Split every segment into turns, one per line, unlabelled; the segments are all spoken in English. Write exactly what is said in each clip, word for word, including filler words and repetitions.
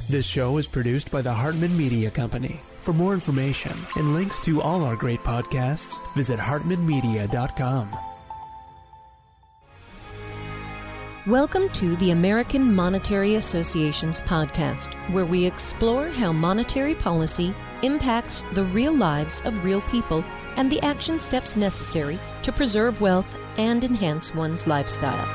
This show is produced by the Hartman Media Company. For more information and links to all our great podcasts, visit hartman media dot com.
Welcome to the American Monetary Association's podcast, where we explore how monetary policy impacts the real lives of real people and the action steps necessary to preserve wealth and enhance one's lifestyle.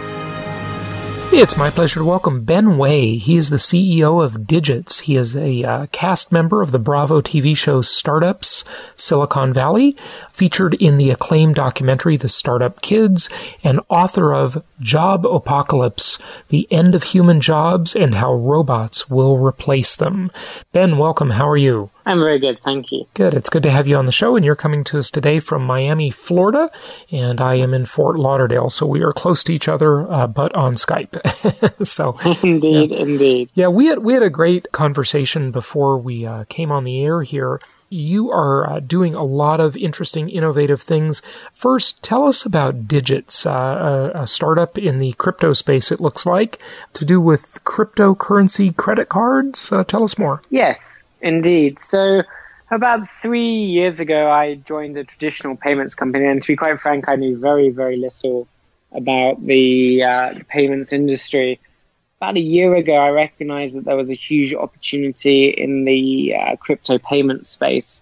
It's my pleasure to welcome Ben Way. He is the C E O of Digits. He is a uh, cast member of the Bravo T V show Startups, Silicon Valley, featured in the acclaimed documentary The Startup Kids, and author of Job Apocalypse, The End of Human Jobs and How Robots Will Replace Them. Ben, welcome. How are you?
I'm very good, thank you.
Good. It's good to have you on the show, and you're coming to us today from Miami, Florida, and I am in Fort Lauderdale, so we are close to each other, uh, but on Skype. so
Indeed,
yeah.
indeed.
Yeah, we had we had a great conversation before we uh, came on the air here. You are uh, doing a lot of interesting, innovative things. First, tell us about Digits, uh, a, a startup in the crypto space, it looks like, to do with cryptocurrency credit cards. Uh, tell us more.
Yes, indeed. So about three years ago, I joined a traditional payments company. And to be quite frank, I knew very, very little about the, uh, the payments industry. About a year ago, I recognized that there was a huge opportunity in the uh, crypto payment space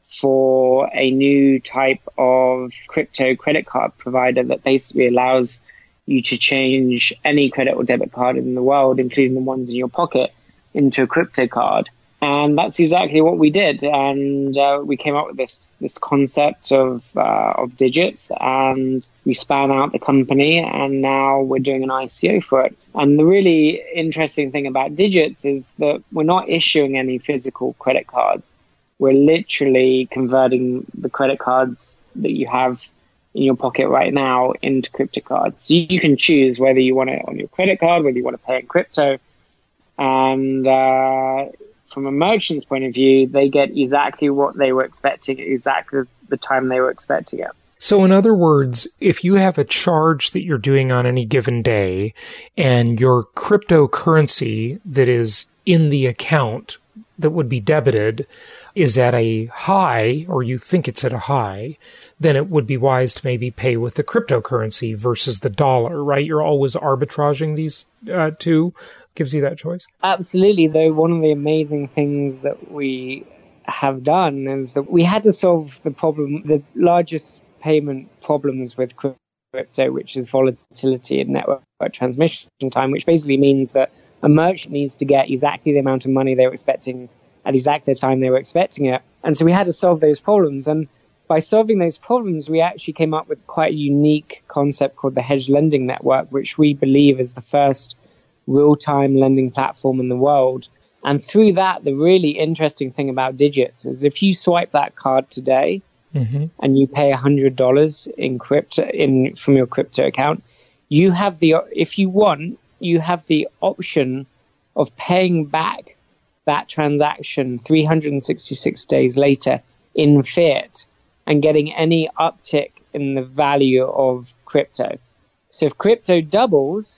for a new type of crypto credit card provider that basically allows you to change any credit or debit card in the world, including the ones in your pocket, into a crypto card. And that's exactly what we did. And uh, we came up with this this concept of uh, of Digits, and we span out the company, and now we're doing an I C O for it. And the really interesting thing about Digits is that we're not issuing any physical credit cards. We're literally converting the credit cards that you have in your pocket right now into crypto cards. So you can choose whether you want it on your credit card, whether you want to pay in crypto. And uh, from a merchant's point of view, they get exactly what they were expecting at exactly the time they were expecting it.
So in other words, if you have a charge that you're doing on any given day and your cryptocurrency that is in the account that would be debited is at a high, or you think it's at a high, then it would be wise to maybe pay with the cryptocurrency versus the dollar, right? You're always arbitraging these uh, two. Gives you that choice?
Absolutely, though one of the amazing things that we have done is that we had to solve the problem, the largest payment problems with crypto, which is volatility and network transmission time, which basically means that a merchant needs to get exactly the amount of money they were expecting at exactly the time they were expecting it. And so we had to solve those problems. And by solving those problems, we actually came up with quite a unique concept called the Hedge Lending Network, which we believe is the first real-time lending platform in the world. And through that, the really interesting thing about Digits is if you swipe that card today mm-hmm. and you pay one hundred dollars in crypto in from your crypto account, you have the, if you want, you have the option of paying back that transaction three hundred sixty-six days later in fiat and getting any uptick in the value of crypto. So if crypto doubles,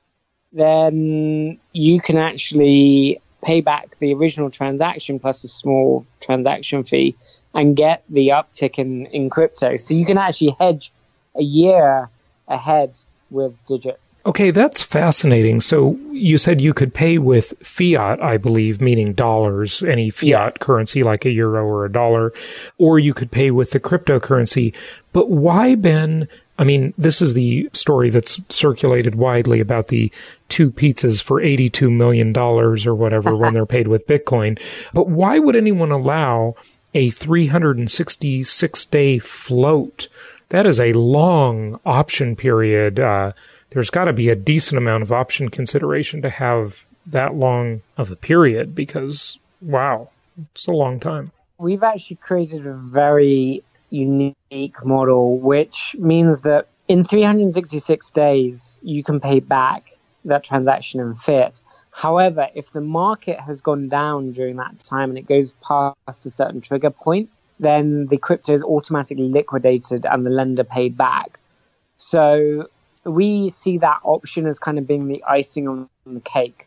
then you can actually pay back the original transaction plus a small transaction fee and get the uptick in, in crypto. So you can actually hedge a year ahead with Digits.
Okay, that's fascinating. So you said you could pay with fiat, I believe, meaning dollars, any fiat yes. currency like a euro or a dollar, or you could pay with the cryptocurrency. But why, Ben? I mean, this is the story that's circulated widely about the two pizzas for eighty-two million dollars or whatever when they're paid with Bitcoin. But why would anyone allow a three hundred sixty-six day float? That is a long option period. Uh, there's got to be a decent amount of option consideration to have that long of a period because, wow, it's a long time.
We've actually created a very unique model, which means that in three hundred sixty-six days, you can pay back that transaction in fiat. However, if the market has gone down during that time and it goes past a certain trigger point, then the crypto is automatically liquidated and the lender paid back. So we see that option as kind of being the icing on the cake.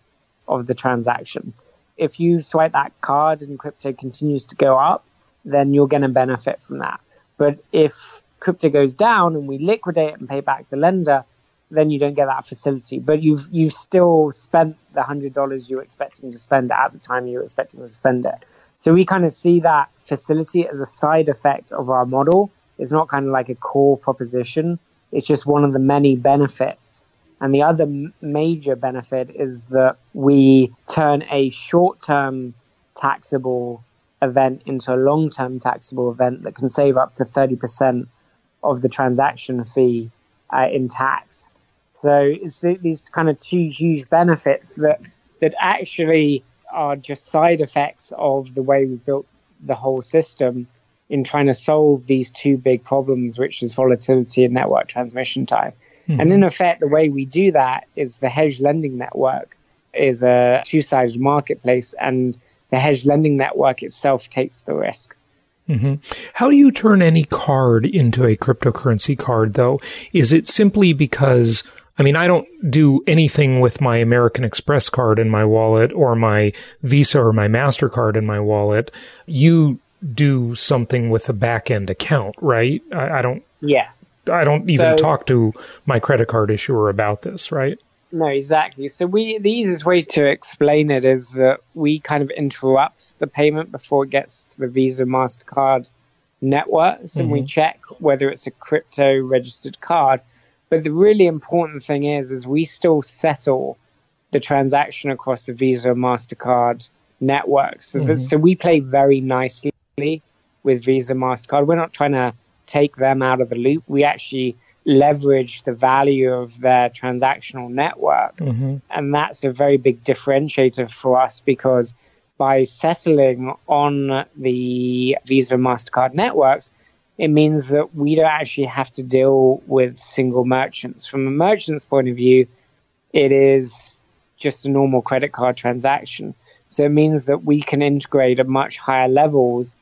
of the transaction. If you swipe that card and crypto continues to go up, then you're going to benefit from that. But if crypto goes down and we liquidate it and pay back the lender, then you don't get that facility. But you've you've still spent the one hundred dollars you were expecting to spend at the time you were expecting to spend it. So we kind of see that facility as a side effect of our model. It's not kind of like a core proposition. It's just one of the many benefits. And the other m- major benefit is that we turn a short-term taxable event into a long-term taxable event that can save up to thirty percent of the transaction fee uh, in tax. So it's th- these kind of two huge benefits that that actually are just side effects of the way we built the whole system in trying to solve these two big problems, which is volatility and network transmission time. Mm-hmm. And in effect, the way we do that is the hedge lending network is a two-sided marketplace, and the hedge lending network itself takes the risk.
Mm-hmm. How do you turn any card into a cryptocurrency card, though? Is it simply because, I mean, I don't do anything with my American Express card in my wallet or my Visa or my MasterCard in my wallet. You do something with a back-end account, right? I, I don't.
Yes.
I don't even
so,
talk to my credit card issuer about this, right?
No, exactly. So we the easiest way to explain it is that we kind of interrupt the payment before it gets to the Visa, MasterCard networks, and mm-hmm. we check whether it's a crypto registered card. But the really important thing is, is we still settle the transaction across the Visa, MasterCard networks. So, mm-hmm. so we play very nicely with Visa, MasterCard. We're not trying to take them out of the loop. We actually leverage the value of their transactional network. Mm-hmm. And that's a very big differentiator for us, because by settling on the Visa, MasterCard networks, it means that we don't actually have to deal with single merchants. From a merchant's point of view, it is just a normal credit card transaction. So it means that we can integrate at much higher levels,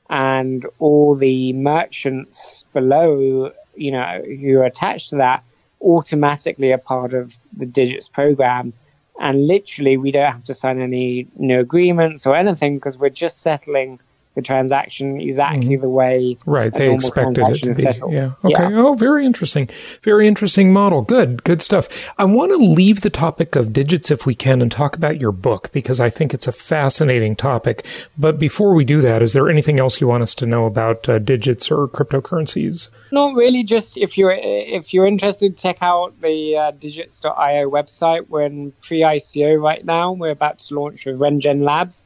and all the merchants below, you know, who are attached to that automatically are part of the Digits program. And literally, we don't have to sign any new agreements or anything, because we're just settling the transaction exactly mm-hmm. the way
right they expected it to be.
Settled.
Yeah. Okay. Yeah. Oh, very interesting. Very interesting model. Good. Good stuff. I want to leave the topic of digits if we can and talk about your book, because I think it's a fascinating topic. But before we do that, is there anything else you want us to know about uh, digits or cryptocurrencies?
Not really. Just if you're if you're interested, check out the uh, digits dot io website. We're in pre-I C O right now. We're about to launch with Rengen Labs.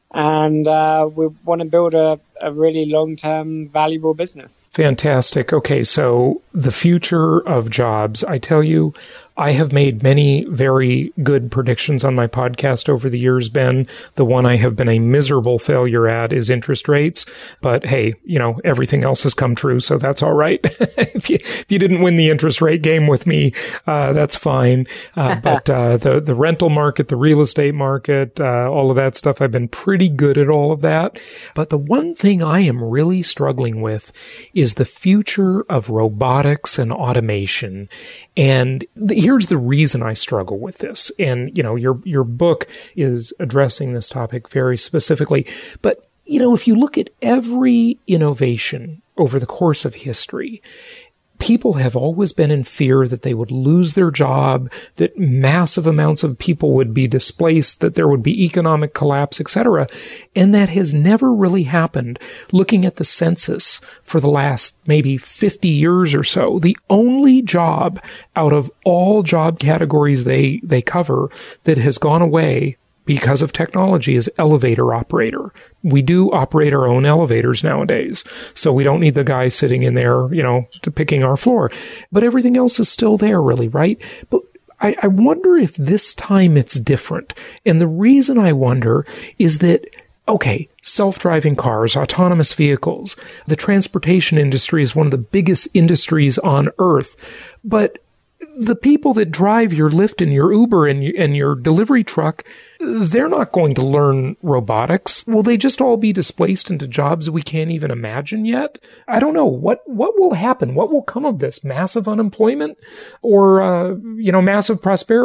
And uh, we want to build a, a really long-term valuable business.
Fantastic. Okay, so the future of jobs. I tell you, I have made many very good predictions on my podcast over the years, Ben. The one I have been a miserable failure at is interest rates. But hey, you know, everything else has come true, so that's all right. if, you, if you didn't win the interest rate game with me, uh, that's fine. Uh, but uh, the, the rental market, the real estate market, uh, all of that stuff, I've been pretty good at all of that. But the one thing I am really struggling with is the future of robotics and automation. And the, here's the reason I struggle with this. And, you know, your, your book is addressing this topic very specifically. But, you know, if you look at every innovation over the course of history, people have always been in fear that they would lose their job, that massive amounts of people would be displaced, that there would be economic collapse, et cetera. And that has never really happened. Looking at the census for the last maybe fifty years or so, the only job out of all job categories they, they cover that has gone away because of technology is elevator operator. We do operate our own elevators nowadays, so we don't need the guy sitting in there, you know, to picking our floor. But everything else is still there, really, right? But I, I wonder if this time it's different. And the reason I wonder is that, okay, self-driving cars, autonomous vehicles, the transportation industry is one of the biggest industries on Earth. But the people that drive your Lyft and your Uber and your, and your delivery truck, they're not going to learn robotics. Will they just all be displaced into jobs we can't even imagine yet? I don't know. What what will happen? What will come of this? Massive unemployment or, uh, you know, massive prosperity?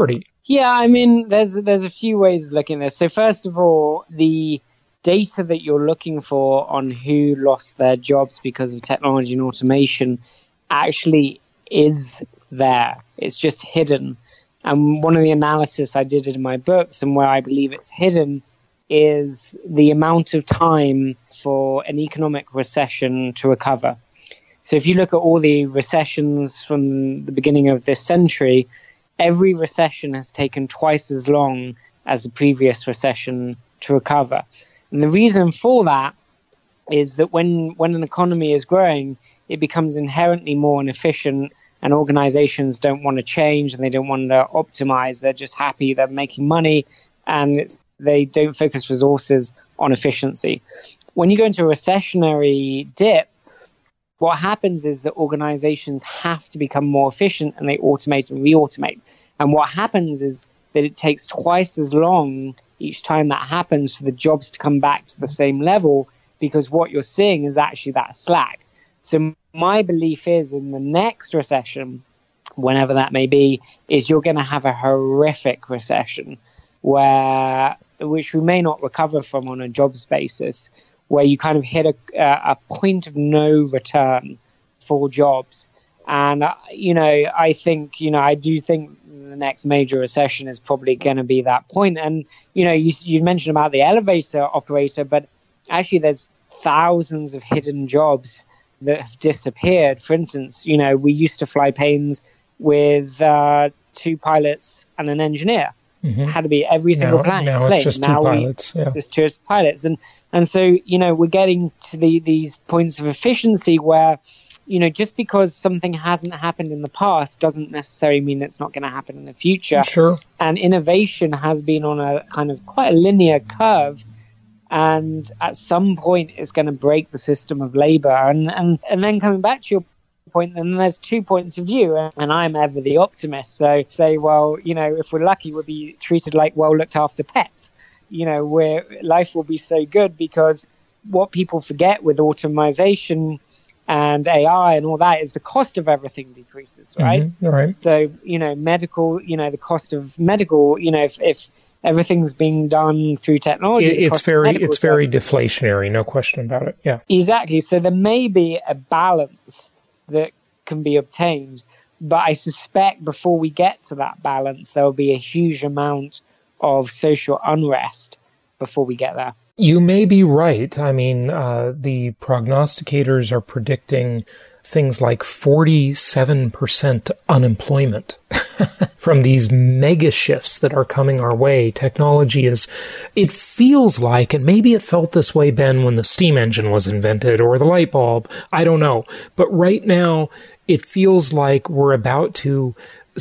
Yeah, I mean, there's there's a few ways of looking at this. So first of all, the data that you're looking for on who lost their jobs because of technology and automation actually is there. It's just hidden. And one of the analysis I did in my books, and where I believe it's hidden, is the amount of time for an economic recession to recover. So if you look at all the recessions from the beginning of this century, every recession has taken twice as long as the previous recession to recover. And the reason for that is that when, when an economy is growing, it becomes inherently more inefficient, and organizations don't want to change and they don't want to optimize. They're just happy they're making money, and it's, they don't focus resources on efficiency. When you go into a recessionary dip, what happens is that organizations have to become more efficient, and they automate and re-automate. And what happens is that it takes twice as long each time that happens for the jobs to come back to the same level, because what you're seeing is actually that slack. So my belief is in the next recession, whenever that may be, is you're going to have a horrific recession where, which we may not recover from on a jobs basis, where you kind of hit a, a point of no return for jobs. And, uh, you know, I think, you know, I do think the next major recession is probably going to be that point. And, you know, you, you mentioned about the elevator operator, but actually there's thousands of hidden jobs that have disappeared. For instance, you know, we used to fly planes with uh, two pilots and an engineer. Mm-hmm. It had to be every single
now,
plane.
Now it's just now two pilots. Yeah.
Just two pilots. And, and so, you know, we're getting to the, these points of efficiency where, you know, just because something hasn't happened in the past doesn't necessarily mean it's not going to happen in the future.
Sure.
And innovation has been on a kind of quite a linear curve. And at some point, it's going to break the system of labor. And, and, and then coming back to your point, then there's two points of view. And I'm ever the optimist. So say, well, you know, if we're lucky, we'll be treated like well looked after pets. You know, where life will be so good, because what people forget with automation and A I and all that is the cost of everything decreases, right?
Mm-hmm. Right.
So, you know, medical, you know, the cost of medical, you know, if, if everything's being done through technology.
It, it's very, it's very deflationary, no question about it. Yeah,
exactly. So there may be a balance that can be obtained, but I suspect before we get to that balance, there will be a huge amount of social unrest before we get there.
You may be right. I mean, uh, the prognosticators are predicting things like forty-seven percent unemployment from these mega shifts that are coming our way. Technology is, it feels like, and maybe it felt this way, Ben, when the steam engine was invented or the light bulb. I don't know. But right now, it feels like we're about to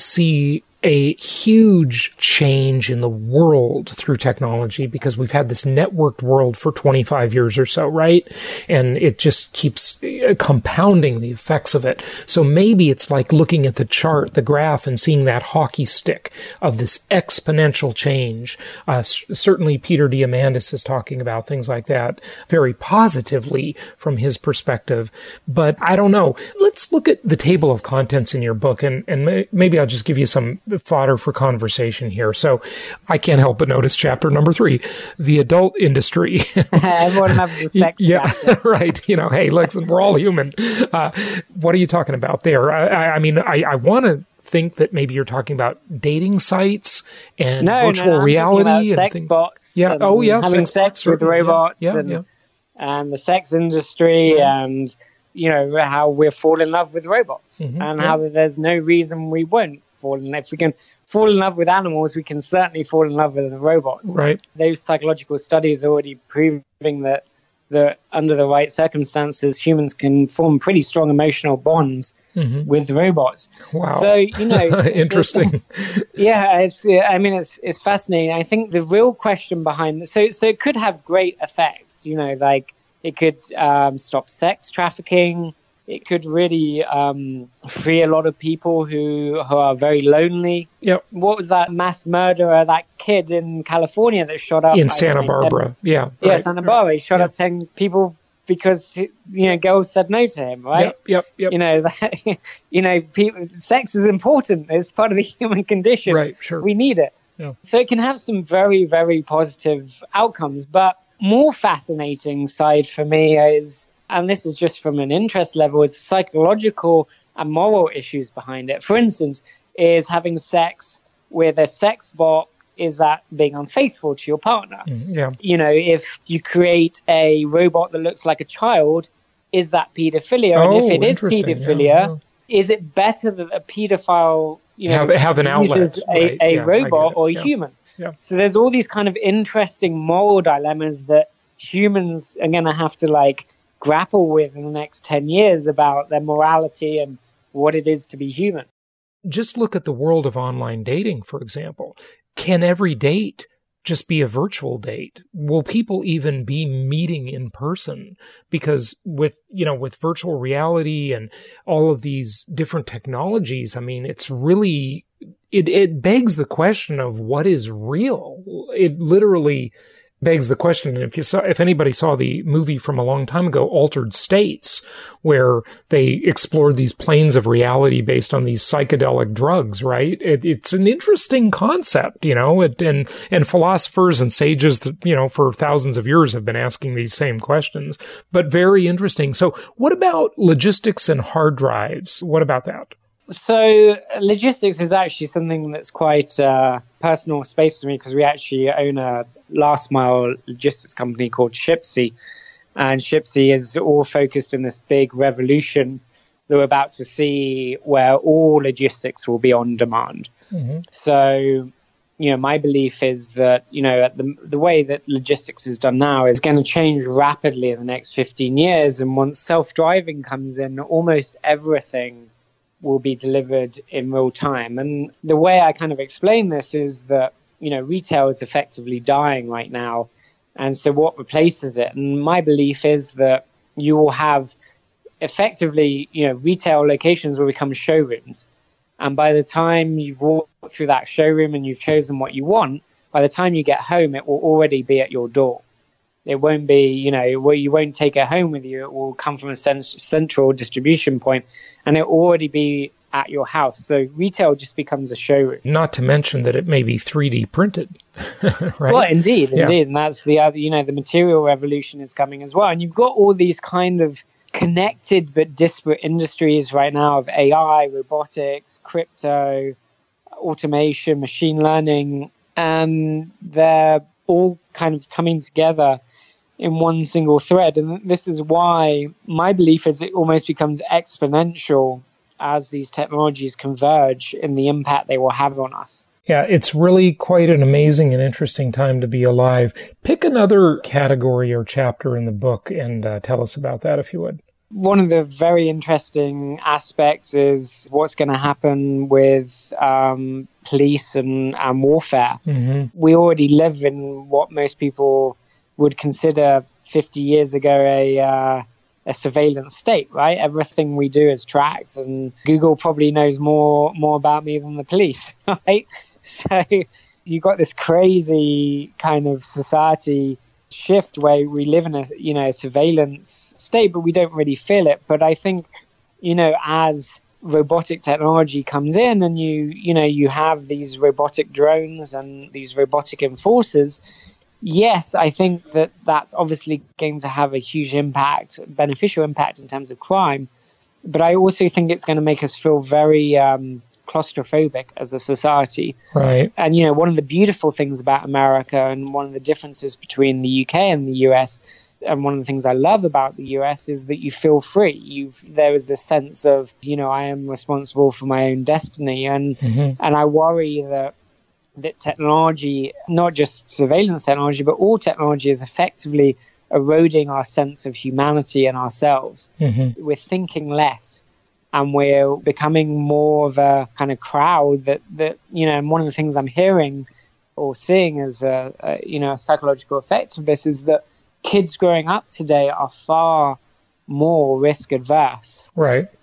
see a huge change in the world through technology, because we've had this networked world for twenty-five years or so, right? And it just keeps compounding the effects of it. So maybe it's like looking at the chart, the graph, and seeing that hockey stick of this exponential change. Uh, c- certainly Peter Diamandis is talking about things like that very positively from his perspective. But I don't know. Let's look at the table of contents in your book, and, and may- maybe I'll just give you some fodder for conversation here. So I can't help but notice chapter number three, the adult industry.
Everyone loves the sex.
Yeah, right. You know, hey, listen, we're all human. Uh, what are you talking about there? I, I mean, I, I want to think that maybe you're talking about dating sites and
no,
virtual
no, I'm
reality
about
and
sex
things.
bots.
Yeah. Oh, yeah.
Having sex, sex with robots
yeah, yeah,
and,
yeah.
and the sex industry, yeah. and you know how we're falling in love with robots, mm-hmm, and yeah. how there's no reason we won't fall in love. If we can fall in love with animals, we can certainly fall in love with the robots.
Right.
Those psychological studies are already proving that that under the right circumstances, humans can form pretty strong emotional bonds mm-hmm. with robots.
Wow.
So, you know,
interesting.
Yeah, it's. I mean, it's it's fascinating. I think the real question behind this, so so it could have great effects. You know, like it could um, stop sex trafficking. It could really um, free a lot of people who, who are very lonely.
Yep.
What was that mass murderer, that kid in California that shot up?
In Santa know, Barbara, ten, yeah.
Yeah,
right,
Santa Barbara. He shot
yeah.
up ten people because, you know, girls said no to him, right?
Yep, yep, yep.
You know, that, you know, people, sex is important. It's part of the human condition.
Right, sure.
We need it.
Yeah.
So it can have some very, very positive outcomes. But more fascinating side for me is, and this is just from an interest level, is the psychological and moral issues behind it. For instance, is having sex with a sex bot, is that being unfaithful to your partner?
Mm, yeah.
You know, if you create a robot that looks like a child, is that pedophilia?
Oh,
and if it is
interesting.
pedophilia,
yeah, yeah.
is it better that a pedophile, you know,
have, have an outlet,
uses a,
right.
a
yeah,
robot or a
yeah.
human?
Yeah.
So there's all these kind of interesting moral dilemmas that humans are going to have to like grapple with in the next ten years about their morality and what it is to be human.
Just look at the world of online dating, for example. Can every date just be a virtual date? Will people even be meeting in person? Because with, you know, with virtual reality and all of these different technologies, I mean, it's really, it, it begs the question of what is real. It literally begs the question. And if you saw, if anybody saw the movie from a long time ago, Altered States, where they explored these planes of reality based on these psychedelic drugs, right? It, it's an interesting concept, you know, it, and, and philosophers and sages, that, you know, for thousands of years have been asking these same questions, but very interesting. So what about logistics and hard drives? What about that?
So logistics is actually something that's quite uh, personal space for me, because we actually own a last mile logistics company called Shipsy. And Shipsy is all focused in this big revolution that we're about to see, where all logistics will be on demand. Mm-hmm. So, you know, my belief is that, you know, the, the way that logistics is done now is going to change rapidly in the next fifteen years. And once self-driving comes in, almost everything will be delivered in real time. And the way I kind of explain this is that, you know, retail is effectively dying right now. And so what replaces it? And my belief is that you will have effectively, you know, retail locations will become showrooms. And by the time you've walked through that showroom and you've chosen what you want, by the time you get home, it will already be at your door. It won't be, you know, well, you won't take it home with you. It will come from a central distribution point, and it will already be at your house. So retail just becomes a showroom.
Not to mention that it may be three D printed, right?
Well, indeed,
yeah.
indeed. And that's the other, you know, the material revolution is coming as well. And you've got all these kind of connected but disparate industries right now of A I, robotics, crypto, automation, machine learning, and they're all kind of coming together in one single thread. And this is why my belief is it almost becomes exponential as these technologies converge in the impact they will have on us.
Yeah, it's really quite an amazing and interesting time to be alive. Pick another category or chapter in the book and uh, tell us about that, if you would.
One of the very interesting aspects is what's going to happen with um, police and, and warfare. Mm-hmm. We already live in what most people would consider fifty years ago a uh, a surveillance state, right? Everything we do is tracked, and Google probably knows more more about me than the police, right? So you got this crazy kind of society shift where we live in a, you know, surveillance state, but we don't really feel it. But I think, you know, as robotic technology comes in and you, you know, you have these robotic drones and these robotic enforcers, yes, I think that that's obviously going to have a huge impact, beneficial impact in terms of crime. But I also think it's going to make us feel very um, claustrophobic as a society.
Right.
And, you know, one of the beautiful things about America and one of the differences between the U K and the U S, and one of the things I love about the U S is that you feel free. You've, there is this sense of, you know, I am responsible for my own destiny. And, mm-hmm. and I worry that that technology, not just surveillance technology, but all technology is effectively eroding our sense of humanity and ourselves. Mm-hmm. We're thinking less, and we're becoming more of a kind of crowd that, that you know, and one of the things I'm hearing or seeing as a, a, you know, a psychological effect of this is that kids growing up today are far more risk adverse.
Right.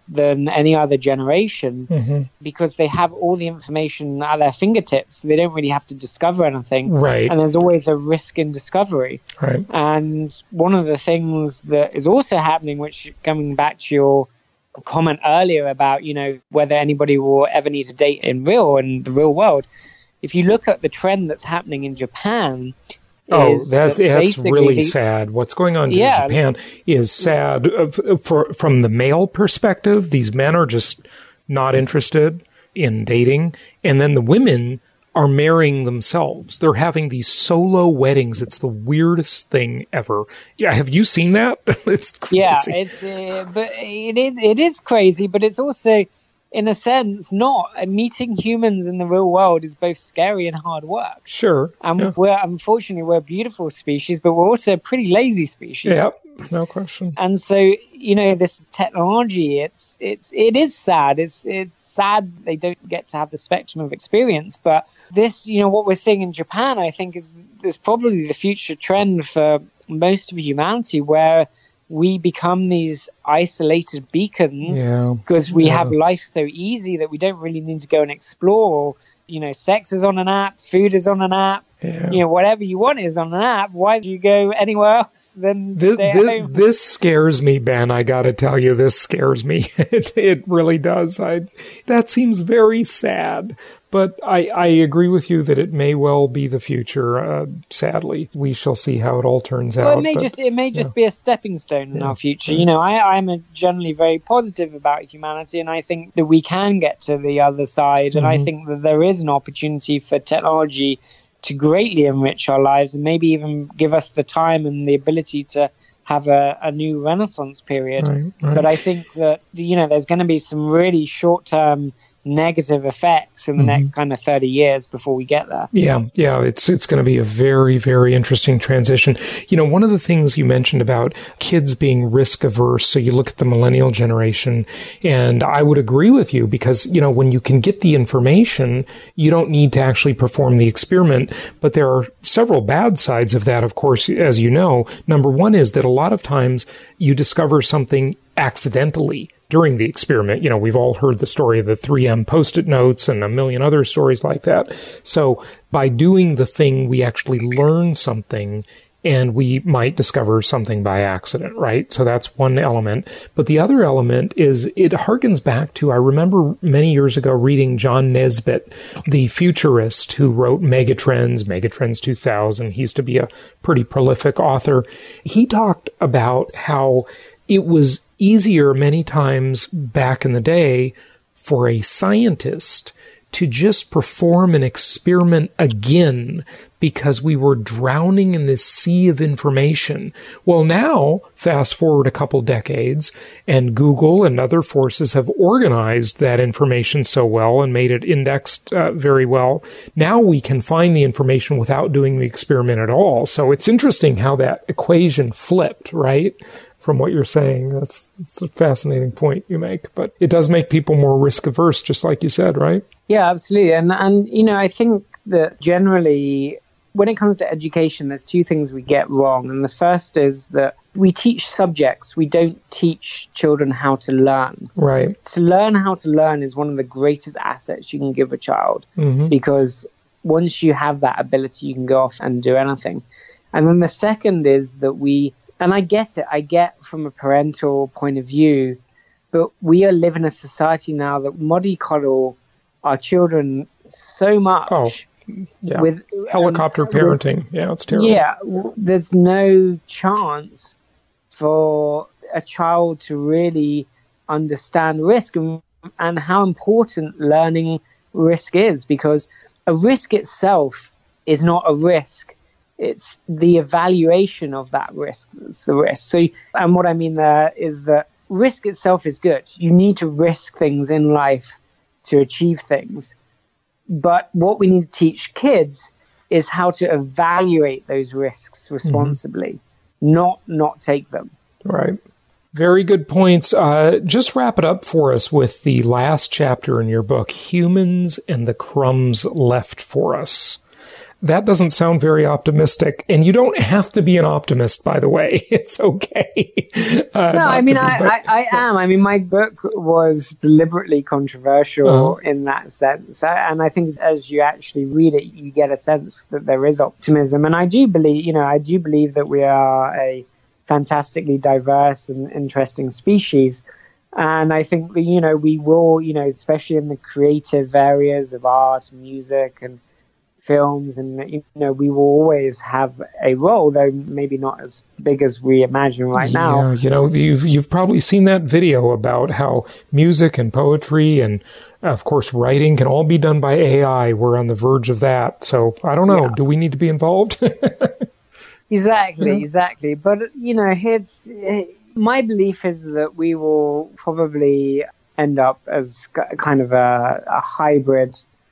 than any other generation
mm-hmm.
because they have all the information at their fingertips. So they don't really have to discover anything.
Right.
And there's always a risk in discovery.
Right.
And one of the things that is also happening, which coming back to your comment earlier about, you know, whether anybody will ever need to date in real in the real world, if you look at the trend that's happening in Japan,
Oh,
is
that,
that
that's really
the,
sad. What's going on in
yeah,
Japan is sad. Uh, for, from the male perspective, these men are just not interested in dating. And then the women are marrying themselves. They're having these solo weddings. It's the weirdest thing ever. Yeah, have you seen that? It's crazy.
Yeah, it's, uh, but it, it, it is crazy, but it's also, in a sense, not. Meeting humans in the real world is both scary and hard work.
Sure.
And
yeah.
we're, unfortunately, we're a beautiful species, but we're also a pretty lazy species.
Yeah, no question.
And so, you know, this technology, it's it's it is sad. It's it's sad they don't get to have the spectrum of experience. But this, you know, what we're seeing in Japan, I think, is is probably the future trend for most of humanity, where we become these isolated beacons
yeah.
because we
yeah.
have life so easy that we don't really need to go and explore. You know, sex is on an app, food is on an app,
yeah.
you know, whatever you want is on an app. Why do you go anywhere else than
this,
stay at
this,
home?
This scares me, Ben. I got to tell you, this scares me. it, it really does. I, that seems very sad. But I, I agree with you that it may well be the future. Uh, sadly, we shall see how it all turns
well,
out.
It may
but,
just it may just
yeah.
be a stepping stone in
yeah.
our future.
Yeah.
You know, I I'm a generally very positive about humanity, and I think that we can get to the other side. And
mm-hmm.
I think that there is an opportunity for technology to greatly enrich our lives, and maybe even give us the time and the ability to have a, a new renaissance period.
Right, right.
But I think that, you know, there's going to be some really short-term negative effects in the mm-hmm. next kind of thirty years before we get there.
Yeah, yeah, it's it's going to be a very, very interesting transition. You know, one of the things you mentioned about kids being risk averse, so you look at the millennial generation, and I would agree with you because, you know, when you can get the information, you don't need to actually perform the experiment. But there are several bad sides of that, of course, as you know. Number one is that a lot of times you discover something accidentally during the experiment. You know, we've all heard the story of the three M Post-it notes and a million other stories like that. So by doing the thing, we actually learn something, and we might discover something by accident, right? So that's one element. But the other element is it harkens back to, I remember many years ago reading John Nesbitt, the futurist who wrote Megatrends, Megatrends two thousand. He used to be a pretty prolific author. He talked about how it was easier many times back in the day for a scientist to just perform an experiment again because we were drowning in this sea of information. Well, now, fast forward a couple decades, and Google and other forces have organized that information so well and made it indexed uh, very well. Now we can find the information without doing the experiment at all. So it's interesting how that equation flipped, right? From what you're saying. That's, that's a fascinating point you make. But it does make people more risk averse, just like you said, right?
Yeah, absolutely. And, and you know, I think that generally, when it comes to education, there's two things we get wrong. And the first is that we teach subjects. We don't teach children how to learn.
Right.
To learn how to learn is one of the greatest assets you can give a child,
mm-hmm.
because once you have that ability, you can go off and do anything. And then the second is that we, and I get it, I get from a parental point of view, but we are living in a society now that mollycoddle our children so much.
Oh, yeah.
With
helicopter
um,
parenting. Yeah, it's terrible.
Yeah, there's no chance for a child to really understand risk and, and how important learning risk is, because a risk itself is not a risk. It's the evaluation of that risk that's the risk. So, and what I mean there is that risk itself is good. You need to risk things in life to achieve things. But what we need to teach kids is how to evaluate those risks responsibly, mm-hmm. not not take them.
Right. Very good points. Uh, just wrap it up for us with the last chapter in your book, Humans and the Crumbs Left for Us. That doesn't sound very optimistic. And you don't have to be an optimist, by the way. It's okay. Uh,
no, I mean,
be,
I,
but,
I, I am. I mean, my book was deliberately controversial uh-huh. in that sense. And I think as you actually read it, you get a sense that there is optimism. And I do believe, you know, I do believe that we are a fantastically diverse and interesting species. And I think, you know, we will, you know, especially in the creative areas of art, music and films, and, you know, we will always have a role, though maybe not as big as we imagine right
yeah,
now.
You know, you've, you've probably seen that video about how music and poetry and, of course, writing can all be done by A I. We're on the verge of that. So I don't know. Yeah. Do we need to be involved?
Exactly,
yeah.
exactly. But, you know, it's... It, my belief is that we will probably end up as kind of a, a hybrid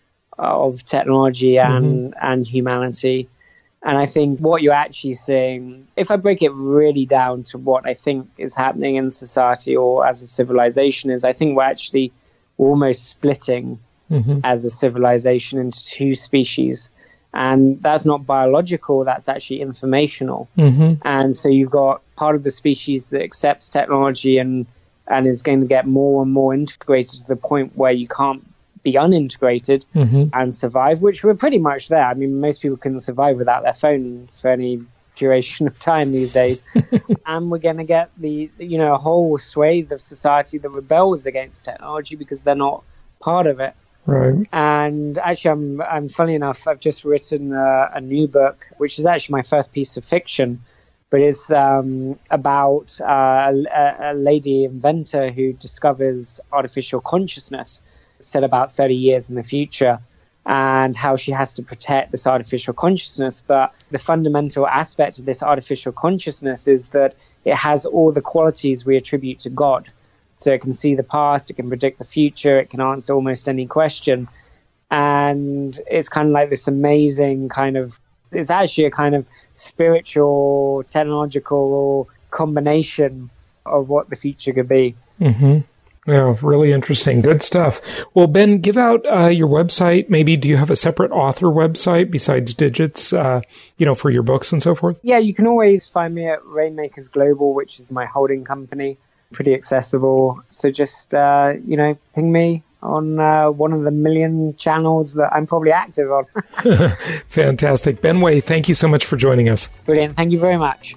of technology and, mm-hmm. and humanity. And I think what you're actually seeing, if I break it really down to what I think is happening in society or as a civilization, is I think we're actually almost splitting mm-hmm. as a civilization into two species. And that's not biological, that's actually informational. Mm-hmm. And so you've got part of the species that accepts technology and, and is going to get more and more integrated to the point where you can't be unintegrated mm-hmm. and survive, which we're pretty much there. I mean, most people can survive without their phone for any duration of time these days. And we're going to get the, you know, a whole swathe of society that rebels against technology because they're not part of it.
Right.
And actually, I'm, I'm funny enough, I've just written a, a new book, which is actually my first piece of fiction, but it's um, about uh, a, a lady inventor who discovers artificial consciousness set about thirty years in the future, and how she has to protect this artificial consciousness. But the fundamental aspect of this artificial consciousness is that it has all the qualities we attribute to God. So it can see the past, it can predict the future, it can answer almost any question. And it's kind of like this amazing kind of, it's actually a kind of spiritual, technological combination of what the future could be.
Mm-hmm. Yeah, really interesting. Good stuff. Well, Ben, give out uh, your website. Maybe do you have a separate author website besides Digits, uh, you know, for your books and so forth?
Yeah, you can always find me at Rainmakers Global, which is my holding company. Pretty accessible. So just, uh, you know, ping me on uh, one of the million channels that I'm probably active on.
Fantastic. Ben Way, thank you so much for joining us.
Brilliant. Thank you very much.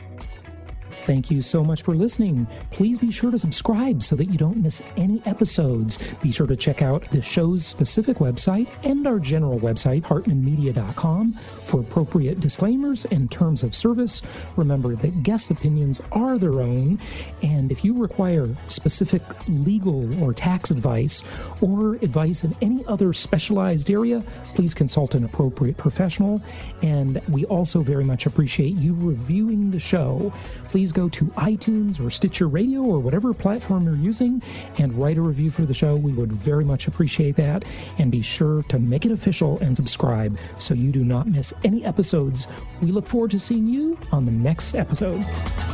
Thank you so much for listening. Please be sure to subscribe so that you don't miss any episodes. Be sure to check out the show's specific website and our general website, hartman media dot com, for appropriate disclaimers and terms of service. Remember that guest opinions are their own, and if you require specific legal or tax advice or advice in any other specialized area, please consult an appropriate professional. And we also very much appreciate you reviewing the show. Please go to iTunes or Stitcher Radio or whatever platform you're using and write a review for the show. We would very much appreciate that. And be sure to make it official and subscribe so you do not miss any episodes. We look forward to seeing you on the next episode.